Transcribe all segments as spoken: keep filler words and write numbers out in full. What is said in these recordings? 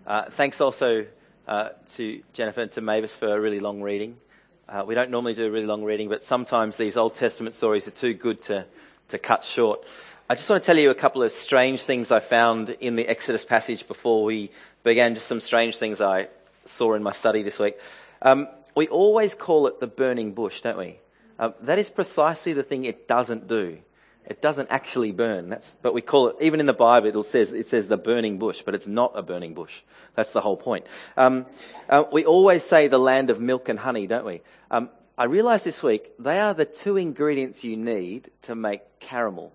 Uh, thanks also uh, to Jennifer and to Mavis for a really long reading. Uh, we don't normally do a really long reading, but sometimes these Old Testament stories are too good to, to cut short. I just want to tell you a couple of strange things I found in the Exodus passage before we began, just some strange things I saw in my study this week. Um, we always call it the burning bush, don't we? Um, that is precisely the thing it doesn't do. It doesn't actually burn. That's, but we call it, even in the Bible, it says, it says the burning bush, but it's not a burning bush. That's the whole point. Um, uh, we always say the land of milk and honey, don't we? Um, I realised this week, they are the two ingredients you need to make caramel.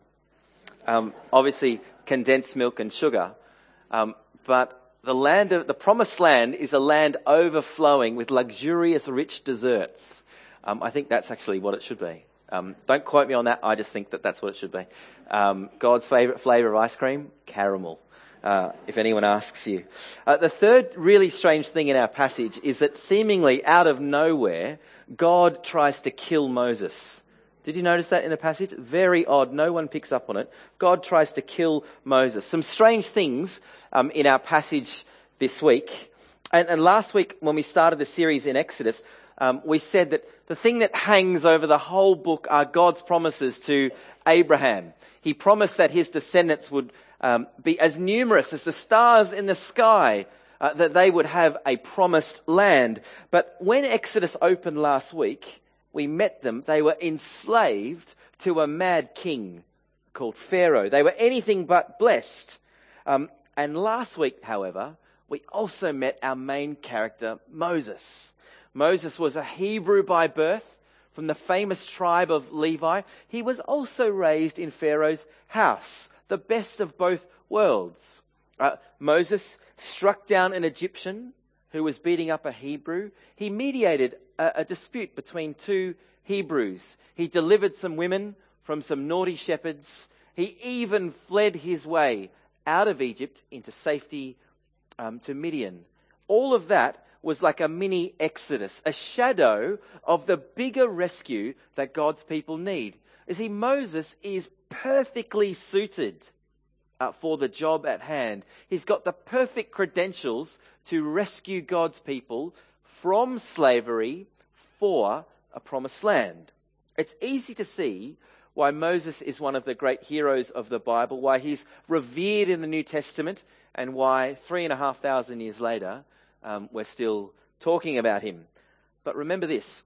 Um, obviously, condensed milk and sugar. Um, but the land of, the promised land is a land overflowing with luxurious, rich desserts. Um, I think that's actually what it should be. Um, don't quote me on that. I just think that that's what it should be. Um, God's favourite flavour of ice cream? Caramel. Uh, if anyone asks you. Uh, the third really strange thing in our passage is that seemingly out of nowhere, God tries to kill Moses. Did you notice that in the passage? Very odd. No one picks up on it. God tries to kill Moses. Some strange things um, in our passage this week. And, and last week when we started the series in Exodus, um, we said that the thing that hangs over the whole book are God's promises to Abraham. He promised that his descendants would um, be as numerous as the stars in the sky, uh, that they would have a promised land. But when Exodus opened last week, we met them. They were enslaved to a mad king called Pharaoh. They were anything but blessed. Um, and last week, however, we also met our main character, Moses. Moses was a Hebrew by birth from the famous tribe of Levi. He was also raised in Pharaoh's house, the best of both worlds. Uh, Moses struck down an Egyptian who was beating up a Hebrew. He mediated a, a dispute between two Hebrews. He delivered some women from some naughty shepherds. He even fled his way out of Egypt into safety um, to Midian. All of that was like a mini Exodus, a shadow of the bigger rescue that God's people need. You see, Moses is perfectly suited uh, for the job at hand. He's got the perfect credentials to rescue God's people from slavery for a promised land. It's easy to see why Moses is one of the great heroes of the Bible, why he's revered in the New Testament, and why three and a half thousand years later, Um, we're still talking about him. But remember this,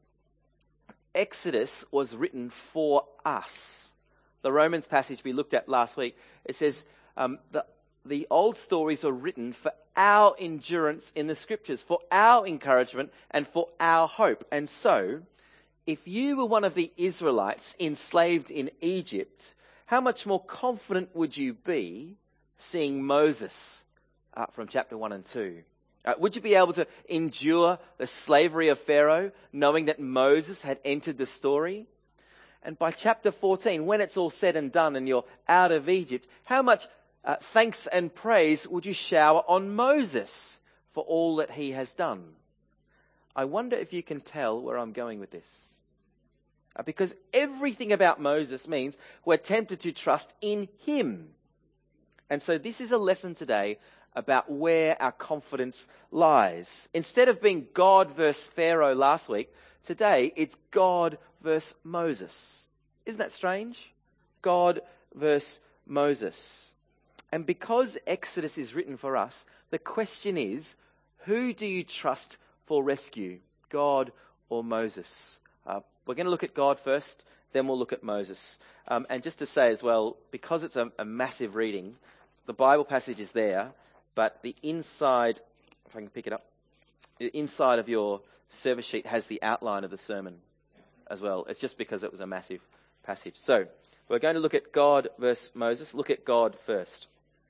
Exodus was written for us. The Romans passage we looked at last week, it says um, the, the old stories are written for our endurance in the scriptures, for our encouragement and for our hope. And so, if you were one of the Israelites enslaved in Egypt, how much more confident would you be seeing Moses uh, from chapter one and two? Uh, would you be able to endure the slavery of Pharaoh, knowing that Moses had entered the story? And by chapter fourteen, when it's all said and done and you're out of Egypt, how much uh, thanks and praise would you shower on Moses for all that he has done? I wonder if you can tell where I'm going with this. Uh, because everything about Moses means we're tempted to trust in him. And so this is a lesson today about where our confidence lies. Instead of being God versus Pharaoh last week, today it's God versus Moses. Isn't that strange? God versus Moses. And because Exodus is written for us, the question is, who do you trust for rescue? God or Moses? Uh, we're going to look at God first, then we'll look at Moses. Um, and just to say as well, because it's a, a massive reading, the Bible passage is there, but the inside, if I can pick it up, the inside of your service sheet has the outline of the sermon as well. It's just because it was a massive passage. So we're going to look at God versus Moses. Look at God first.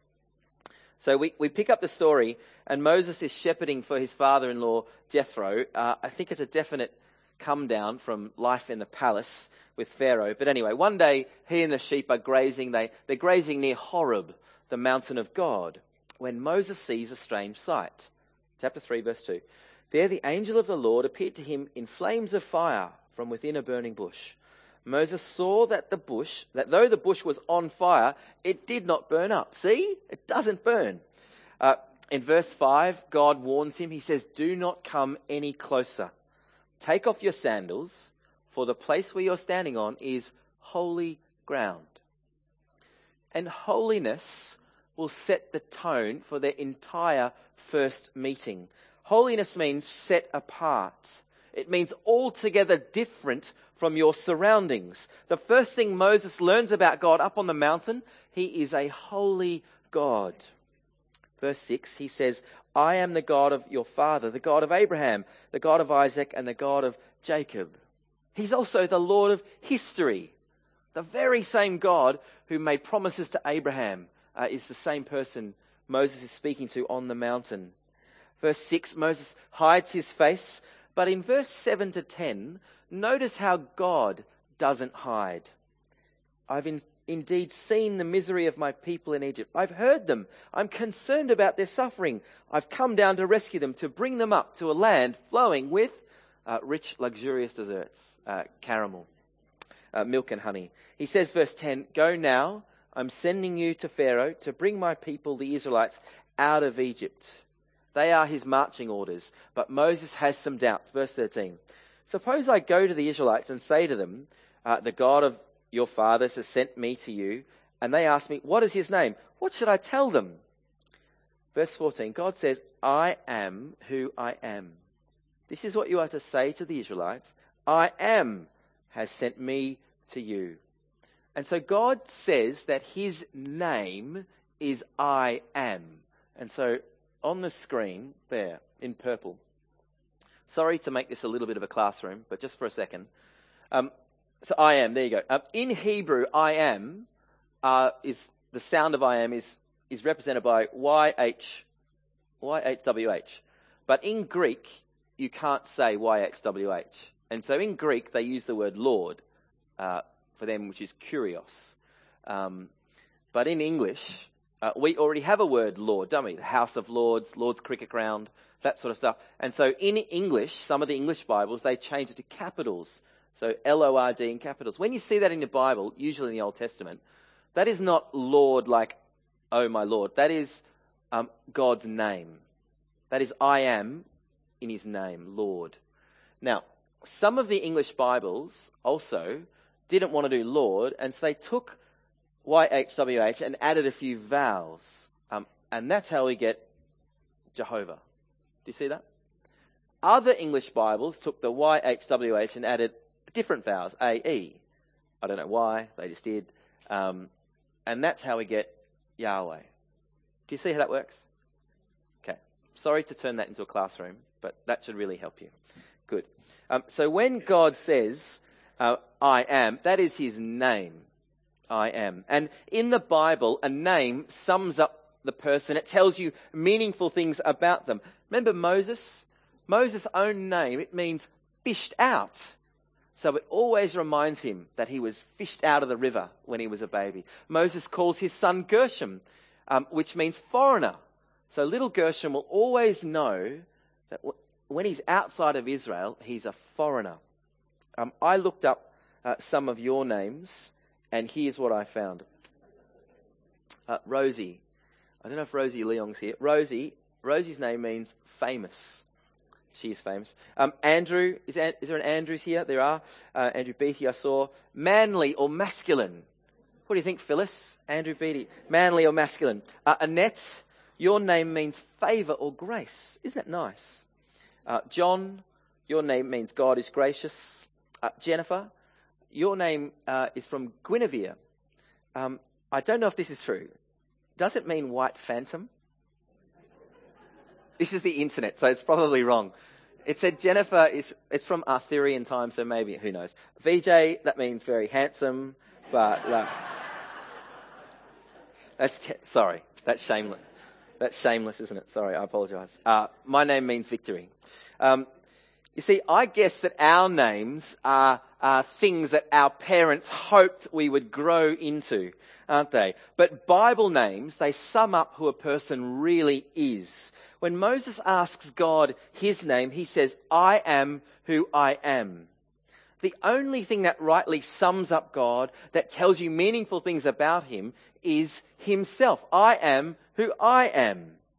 So we, we pick up the story, and Moses is shepherding for his father-in-law, Jethro. Uh, I think it's a definite come down from life in the palace with Pharaoh. But anyway, one day he and the sheep are grazing. They, they're grazing near Horeb, the mountain of God, when Moses sees a strange sight. Chapter three, verse two. There the angel of the Lord appeared to him in flames of fire from within a burning bush. Moses saw that the bush, that though the bush was on fire, it did not burn up. See? It doesn't burn. Uh, In verse five, God warns him. He says, do not come any closer. Take off your sandals, for the place where you're standing on is holy ground. And holiness will set the tone for their entire first meeting. Holiness means set apart. It means altogether different from your surroundings. The first thing Moses learns about God up on the mountain, he is a holy God. Verse six, he says, I am the God of your father, the God of Abraham, the God of Isaac, and the God of Jacob. He's also the Lord of history. The very same God who made promises to Abraham uh, is the same person Moses is speaking to on the mountain. Verse six, Moses hides his face. But in verse seven to ten, notice how God doesn't hide. I've in, indeed seen the misery of my people in Egypt. I've heard them. I'm concerned about their suffering. I've come down to rescue them, to bring them up to a land flowing with uh, rich, luxurious desserts, uh, caramel, uh, milk and honey. He says, verse ten, go now, I'm sending you to Pharaoh to bring my people, the Israelites, out of Egypt. They are his marching orders. But Moses has some doubts. Verse thirteen. Suppose I go to the Israelites and say to them, uh, the God of your fathers has sent me to you. And they ask me, what is his name? What should I tell them? Verse fourteen. God says, I am who I am. This is what you are to say to the Israelites. I am has sent me to you. And so God says that his name is I am. And so on the screen there in purple. Sorry to make this a little bit of a classroom, but just for a second. Um, so I am, there you go. Um, in Hebrew, I am uh, is the sound of I am is is represented by Y H Y H W H. But in Greek, you can't say Y H W H. And so in Greek, they use the word Lord uh, for them, which is kurios. Um, but in English, Uh, we already have a word Lord, don't we? The House of Lords, Lord's Cricket Ground, that sort of stuff. And so in English, some of the English Bibles, they change it to capitals. So L O R D in capitals. When you see that in your Bible, usually in the Old Testament, that is not Lord like, oh my Lord. That is um, God's name. That is I am in his name, Lord. Now, some of the English Bibles also didn't want to do Lord, and so they took Y H W H and added a few vowels. Um, and that's how we get Jehovah. Do you see that? Other English Bibles took the Y H W H and added different vowels, A, E. I don't know why, they just did. Um, and that's how we get Yahweh. Do you see how that works? Okay. Sorry to turn that into a classroom, but that should really help you. Good. Um, so when God says, uh, I am, that is his name. I am. And in the Bible, a name sums up the person. It tells you meaningful things about them. Remember Moses? Moses' own name, it means fished out. So it always reminds him that he was fished out of the river when he was a baby. Moses calls his son Gershom, um, which means foreigner. So little Gershom will always know that w- when he's outside of Israel, he's a foreigner. Um, I looked up uh, some of your names. And here's what I found. Uh, Rosie. I don't know if Rosie Leong's here. Rosie. Rosie's name means famous. She is famous. Um, Andrew. Is, is there an Andrews here? There are. Uh, Andrew Beatty I saw. Manly or masculine? What do you think, Phyllis? Andrew Beatty. Manly or masculine? Uh, Annette. Your name means favour or grace. Isn't that nice? Uh, John. Your name means God is gracious. Uh, Jennifer. Your name uh, is from Guinevere. Um, I don't know if this is true. Does it mean white phantom? This is the internet, so it's probably wrong. It said Jennifer is, it's from Arthurian times, so maybe, who knows. V J, that means very handsome, but, uh, that's, te- sorry, that's shameless. That's shameless, isn't it? Sorry, I apologise. Uh, my name means victory. Um, You see, I guess that our names are, are things that our parents hoped we would grow into, aren't they? But Bible names, they sum up who a person really is. When Moses asks God his name, he says, I am who I am. The only thing that rightly sums up God, that tells you meaningful things about him, is himself. I am who I am.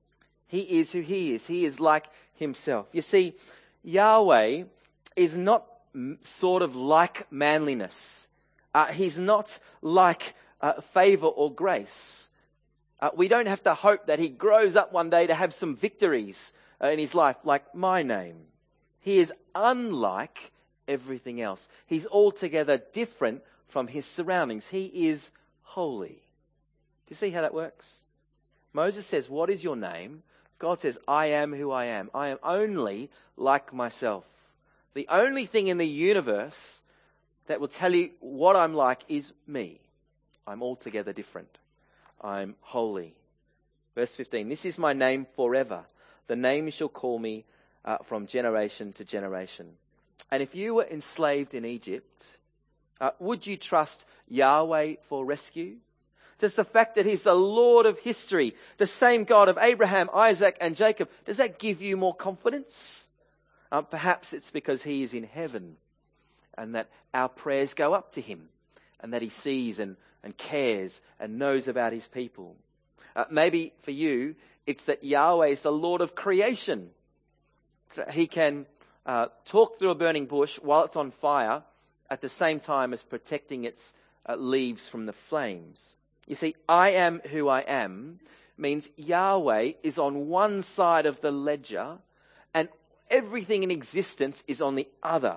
He is who he is. He is like himself. You see, Yahweh is not sort of like manliness. Uh, he's not like uh, favor or grace. Uh, we don't have to hope that he grows up one day to have some victories uh, in his life like my name. He is unlike everything else. He's altogether different from his surroundings. He is holy. Do you see how that works? Moses says, "What is your name?" God says, "I am who I am. I am only like myself." The only thing in the universe that will tell you what I'm like is me. I'm altogether different. I'm holy. Verse fifteen, "This is my name forever. The name you shall call me uh, from generation to generation." And if you were enslaved in Egypt, uh, would you trust Yahweh for rescue? Does the fact that he's the Lord of history, the same God of Abraham, Isaac and Jacob, does that give you more confidence? Uh, perhaps it's because he is in heaven and that our prayers go up to him and that he sees and, and cares and knows about his people. Uh, maybe for you, it's that Yahweh is the Lord of creation. So he can uh, talk through a burning bush while it's on fire at the same time as protecting its uh, leaves from the flames. You see, "I am who I am" means Yahweh is on one side of the ledger and everything in existence is on the other.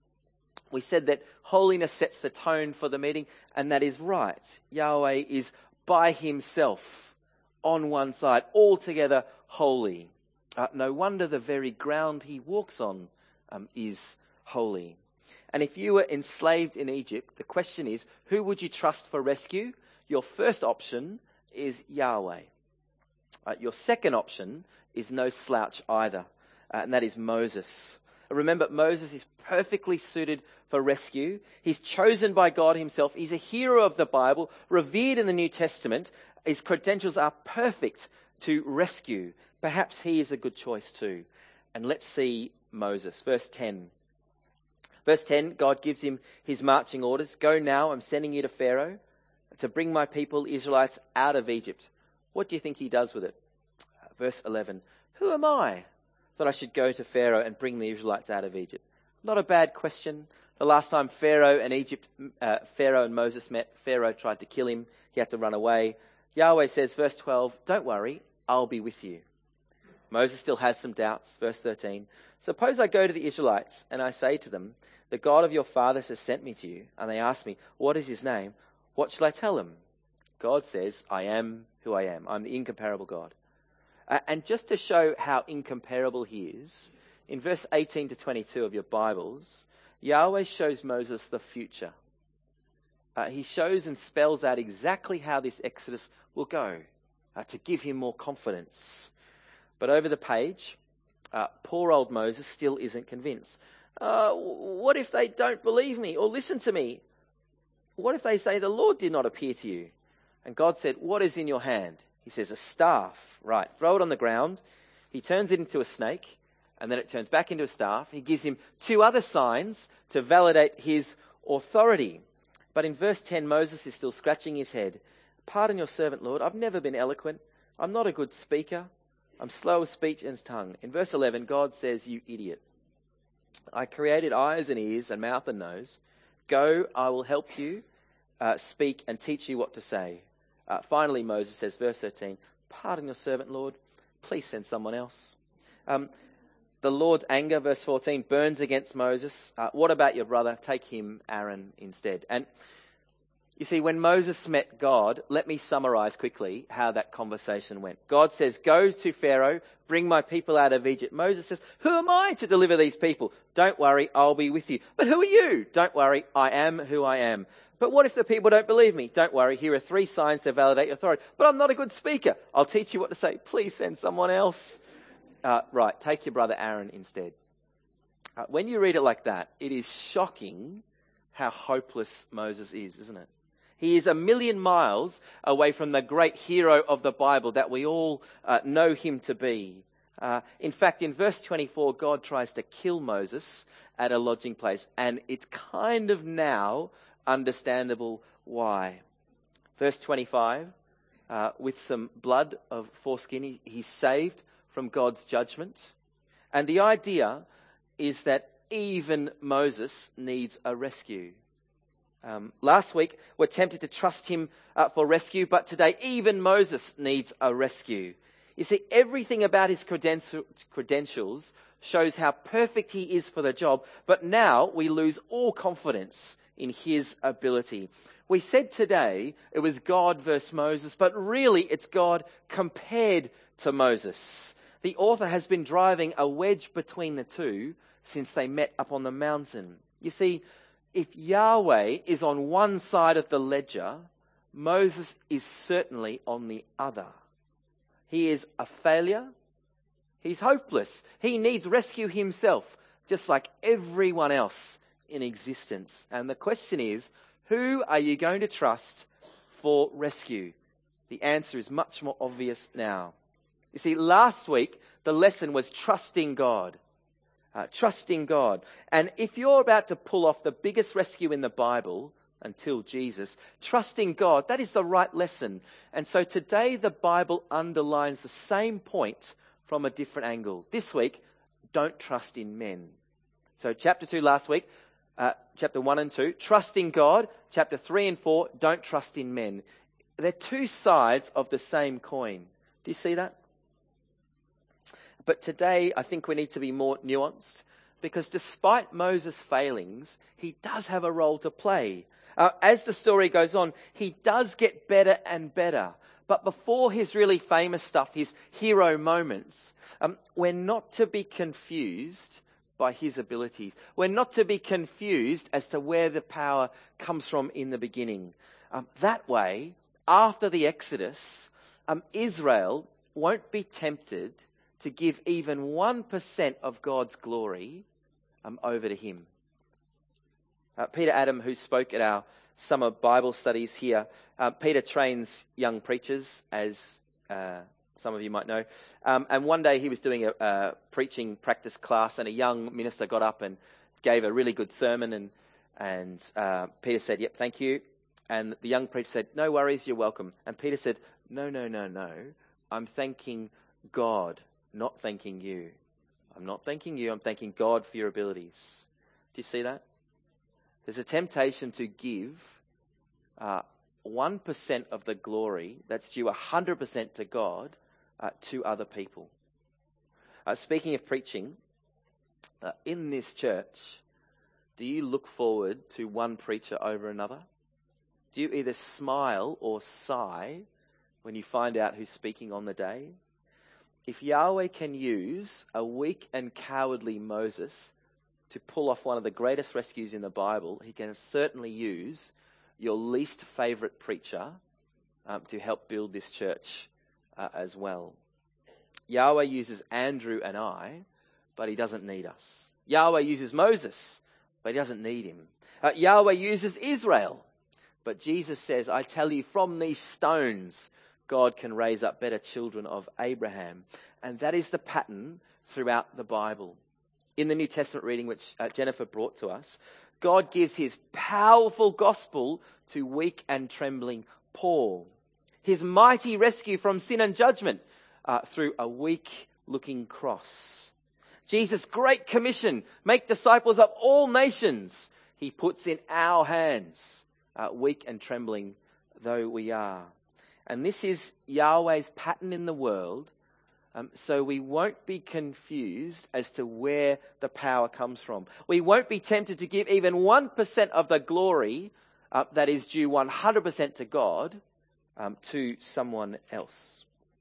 We said that holiness sets the tone for the meeting, and that is right. Yahweh is by himself on one side, altogether holy. Uh, no wonder the very ground he walks on um, is holy. And if you were enslaved in Egypt, the question is, who would you trust for rescue? Your first option is Yahweh. Uh, your second option is no slouch either, uh, and that is Moses. Remember, Moses is perfectly suited for rescue. He's chosen by God himself. He's a hero of the Bible, revered in the New Testament. His credentials are perfect to rescue. Perhaps he is a good choice too. And let's see Moses. Verse ten. Verse ten, God gives him his marching orders. "Go now, I'm sending you to Pharaoh to bring my people, Israelites, out of Egypt." What do you think he does with it? Verse eleven, "Who am I that I should go to Pharaoh and bring the Israelites out of Egypt?" Not a bad question. The last time Pharaoh and Egypt, uh, Pharaoh and Moses met, Pharaoh tried to kill him. He had to run away. Yahweh says, verse twelve, "Don't worry, I'll be with you." Moses still has some doubts. Verse thirteen, "Suppose I go to the Israelites and I say to them, 'The God of your fathers has sent me to you,' and they ask me, 'What is his name?' What shall I tell them?" God says, "I am who I am. I'm the incomparable God." Uh, and just to show how incomparable he is, in verse eighteen to twenty-two of your Bibles, Yahweh shows Moses the future. Uh, he shows and spells out exactly how this Exodus will go, uh, to give him more confidence. But over the page, uh, poor old Moses still isn't convinced. Uh, what if they don't believe me or listen to me? What if they say, "The Lord did not appear to you"? And God said, "What is in your hand?" He says, "A staff." Right, throw it on the ground. He turns it into a snake, and then it turns back into a staff. He gives him two other signs to validate his authority. But in verse ten, Moses is still scratching his head. "Pardon your servant, Lord. I've never been eloquent. I'm not a good speaker. I'm slow of speech and tongue." In verse eleven, God says, "You idiot. I created eyes and ears and mouth and nose. Go, I will help you uh, speak and teach you what to say." Uh, finally, Moses says, verse thirteen, "Pardon your servant, Lord. Please send someone else." Um, the Lord's anger, verse fourteen, burns against Moses. Uh, "What about your brother? Take him, Aaron, instead." And you see, when Moses met God, let me summarize quickly how that conversation went. God says, "Go to Pharaoh, bring my people out of Egypt." Moses says, "Who am I to deliver these people?" "Don't worry, I'll be with you." "But who are you?" "Don't worry, I am who I am." "But what if the people don't believe me?" "Don't worry, here are three signs to validate your authority." "But I'm not a good speaker." "I'll teach you what to say." "Please send someone else." Uh, right, take your brother Aaron instead. Uh, when you read it like that, it is shocking how hopeless Moses is, isn't it? He is a million miles away from the great hero of the Bible that we all uh, know him to be. Uh, in fact, in verse twenty-four, God tries to kill Moses at a lodging place, and it's kind of now understandable why. Verse twenty-five, uh, with some blood of foreskin, he, he's saved from God's judgment. And the idea is that even Moses needs a rescue. Um, last week, we're tempted to trust him uh, for rescue, but today, even Moses needs a rescue. You see, everything about his creden- credentials shows how perfect he is for the job, but now we lose all confidence in his ability. We said today it was God versus Moses, but really it's God compared to Moses. The author has been driving a wedge between the two since they met up on the mountain. You see, if Yahweh is on one side of the ledger, Moses is certainly on the other. He is a failure. He's hopeless. He needs rescue himself, just like everyone else in existence. And the question is, who are you going to trust for rescue? The answer is much more obvious now. You see, last week, the lesson was trusting God. Uh, trusting God. And if you're about to pull off the biggest rescue in the Bible, until Jesus, trusting God, that is the right lesson. And so today the Bible underlines the same point from a different angle. This week, don't trust in men. So chapter two last week, uh, chapter one and two, trusting God. Chapter three and four, don't trust in men. They're two sides of the same coin. Do you see that? But today, I think we need to be more nuanced, because despite Moses' failings, he does have a role to play. Uh, as the story goes on, he does get better and better. But before his really famous stuff, his hero moments, um, we're not to be confused by his abilities. We're not to be confused as to where the power comes from in the beginning. Um, that way, after the Exodus, um, Israel won't be tempted to give even one percent of God's glory um, over to him. Uh, Peter Adam, who spoke at our summer Bible studies here, uh, Peter trains young preachers, as uh, some of you might know. Um, and one day he was doing a, a preaching practice class, and a young minister got up and gave a really good sermon. And and uh, Peter said, "Yep, thank you." And the young preacher said, "No worries, you're welcome." And Peter said, "No, no, no, no. I'm thanking God, not thanking you. I'm not thanking you. I'm thanking God for your abilities." Do you see that? There's a temptation to give uh, one percent of the glory that's due one hundred percent to God uh, to other people. Uh, speaking of preaching, uh, in this church, do you look forward to one preacher over another? Do you either smile or sigh when you find out who's speaking on the day? If Yahweh can use a weak and cowardly Moses to pull off one of the greatest rescues in the Bible, he can certainly use your least favourite preacher um, to help build this church uh, as well. Yahweh uses Andrew and I, but he doesn't need us. Yahweh uses Moses, but he doesn't need him. Uh, Yahweh uses Israel, but Jesus says, "I tell you, from these stones, God can raise up better children of Abraham." And that is the pattern throughout the Bible. In the New Testament reading, which uh, Jennifer brought to us, God gives his powerful gospel to weak and trembling Paul. His mighty rescue from sin and judgment uh, through a weak-looking cross. Jesus' great commission, make disciples of all nations, he puts in our hands, uh, weak and trembling though we are. And this is Yahweh's pattern in the world, um, so we won't be confused as to where the power comes from. We won't be tempted to give even one percent of the glory uh, that is due one hundred percent to God um, to someone else.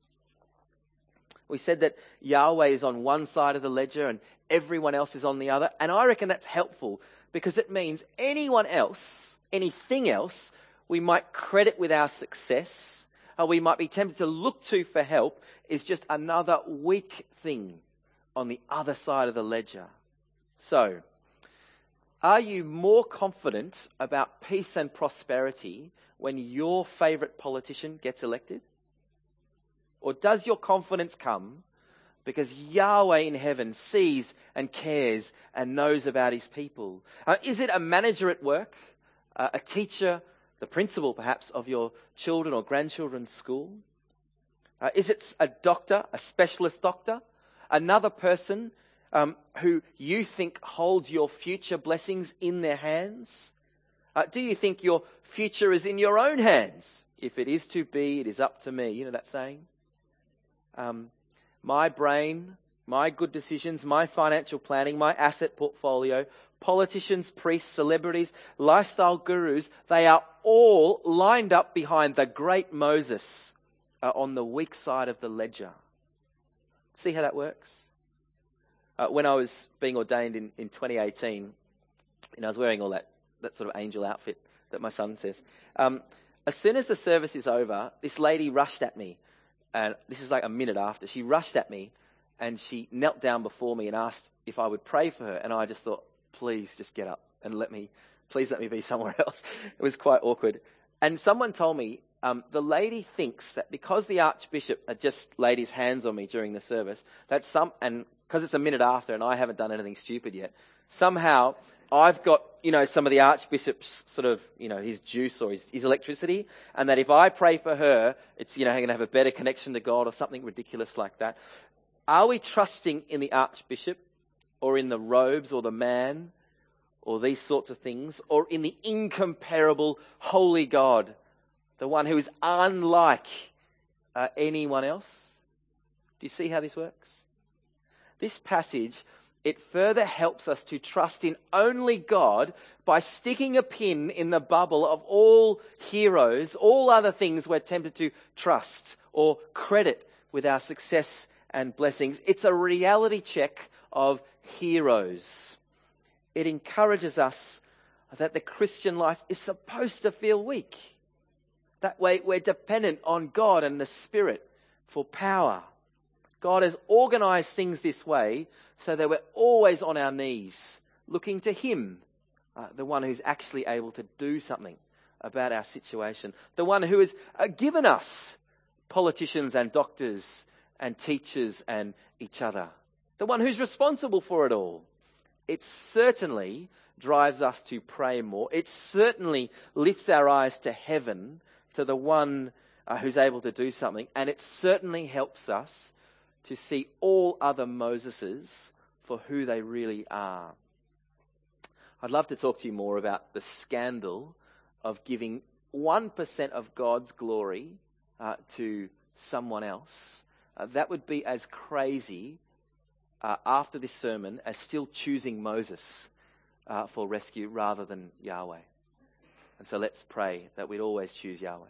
We said that Yahweh is on one side of the ledger and everyone else is on the other. And I reckon that's helpful, because it means anyone else, anything else, we might credit with our success, or we might be tempted to look to for help, is just another weak thing on the other side of the ledger. So, are you more confident about peace and prosperity when your favourite politician gets elected? Or does your confidence come because Yahweh in heaven sees and cares and knows about his people? Uh, is it a manager at work, uh, a teacher, the principal perhaps of your children or grandchildren's school? Uh, is it a doctor, a specialist doctor, another person um, who you think holds your future blessings in their hands? Uh, do you think your future is in your own hands? If it is to be, it is up to me. You know that saying? Um, my brain, my good decisions, my financial planning, my asset portfolio, politicians, priests, celebrities, lifestyle gurus, they are all lined up behind the great Moses uh, on the weak side of the ledger. See how that works? Uh, when I was being ordained in, in twenty eighteen, and I was wearing all that, that sort of angel outfit that my son says. Um, as soon as the service is over, this lady rushed at me. And this is like a minute after. She rushed at me and she knelt down before me and asked if I would pray for her. And I just thought, please just get up and let me, please let me be somewhere else. It was quite awkward. And someone told me, um, the lady thinks that because the Archbishop had just laid his hands on me during the service, that some, and because it's a minute after and I haven't done anything stupid yet, somehow I've got, you know, some of the Archbishop's sort of, you know, his juice or his, his electricity, and that if I pray for her, it's, you know, going to have a better connection to God or something ridiculous like that. Are we trusting in the Archbishop or in the robes or the man or these sorts of things, or in the incomparable holy God, the one who is unlike uh, anyone else? Do you see how this works? This passage, it further helps us to trust in only God by sticking a pin in the bubble of all heroes, all other things we're tempted to trust or credit with our success and blessings. It's a reality check of heroes. It encourages us that the Christian life is supposed to feel weak. That way we're dependent on God and the Spirit for power. God has organised things this way so that we're always on our knees looking to Him, uh, the one who's actually able to do something about our situation, the one who has uh, given us politicians and doctors and teachers and each other, the one who's responsible for it all. It certainly drives us to pray more. It certainly lifts our eyes to heaven, to the one uh, who's able to do something, and it certainly helps us to see all other Moseses for who they really are. I'd love to talk to you more about the scandal of giving one percent of God's glory uh, to someone else. Uh, that would be as crazy uh, after this sermon as still choosing Moses uh, for rescue rather than Yahweh. And so let's pray that we'd always choose Yahweh.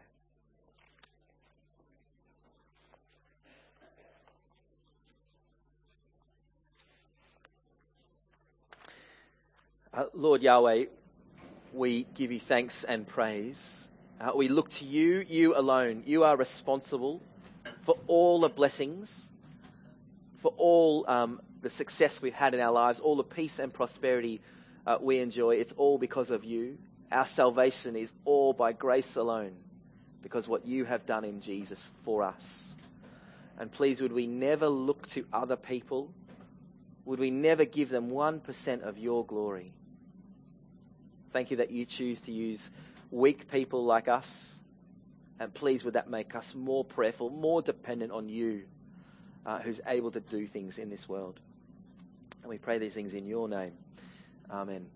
Uh, Lord Yahweh, we give you thanks and praise. Uh, we look to you, you alone. You are responsible for all the blessings, for all um, the success we've had in our lives, all the peace and prosperity uh, we enjoy. It's all because of you. Our salvation is all by grace alone, because what you have done in Jesus for us. And please, would we never look to other people? Would we never give them one percent of your glory? Thank you that you choose to use weak people like us. And please, would that make us more prayerful, more dependent on you, uh, who's able to do things in this world. And we pray these things in your name. Amen.